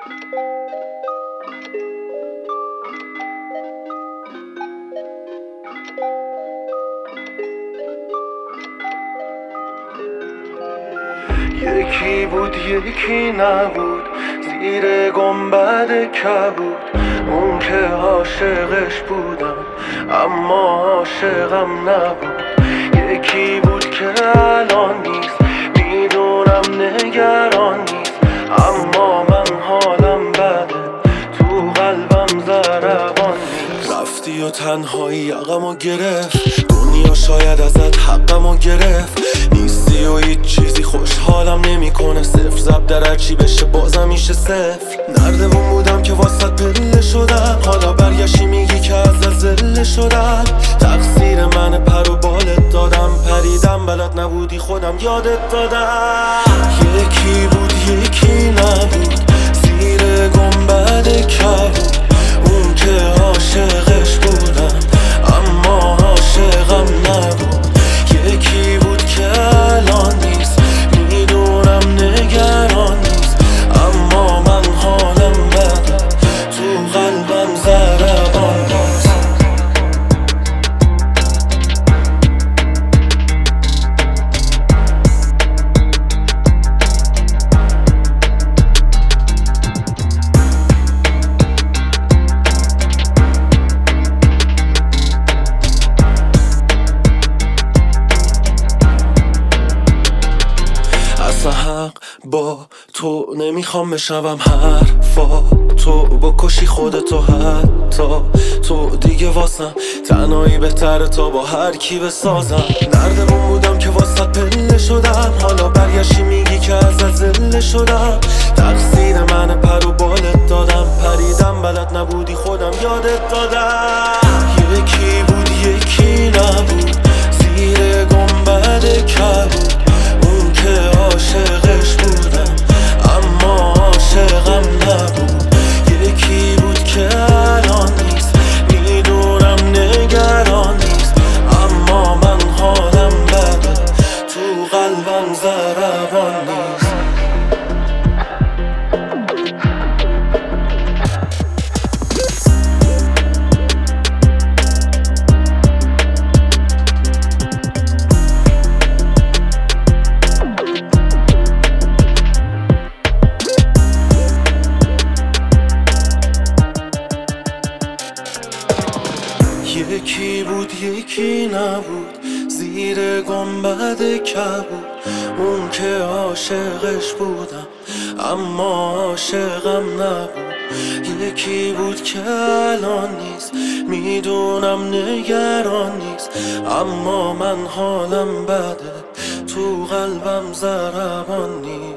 یکی بود یکی نبود، زیر گنبد کبود. اون که عاشقش بودم اما عاشقم نبود. یکی بود که الان نیست، میدونم نگران نیست، اما من حالم بده، تو قلبم ضربان نیست. رفتی و تنهایی یقمو گرفت، دنیا شاید ازت حقمو گرفت. نیستی و هیچ چیزی خوشحالم نمیکنه، صفر ضرب در هرچی بشه بازم میشه صفر. نردبون بودم که واسط پله شدم، حالا برگشتی میگی که ازت زله شدم. تقصیر من پر و بالت دادم، پریدم بلد نبودی خودم یادت دادم. یکی بود یکی نبود، زیر گنبد کبود. اون که عاشقش بودم اما عاشقم نبود. یکی بود که الان نیست، میدونم نگران نیست، اما من حالم بده، تو قلبم ضربان نیست. حق با تو نمیخوام بشنوم حرفا تو، بکشی خودتو حتی تو دیگه واسم تنهایی بهتره تا با هر کی بسازم. نردبون بودم که واسط پله شدم، حالا برگشتی میگی که ازت زله شدم. تقصیر من پر و بالت دادم، پریدم بلد نبودی خودم یادت دادم. یکی بود یکی نبود، زیر گنبد کبود. اون که عاشقش بودم اما عاشقم نبود. یکی بود که الان نیست، میدونم نگران نیست، اما من حالم بده، تو قلبم ضربان نیست. یکی بود یکی نبود، زیر گنبد کبود. اون که عاشقش بودم اما عاشقم نبود. یکی بود که الان نیست، میدونم نگران نیست، اما من حالم بده، تو قلبم ضربان نیست.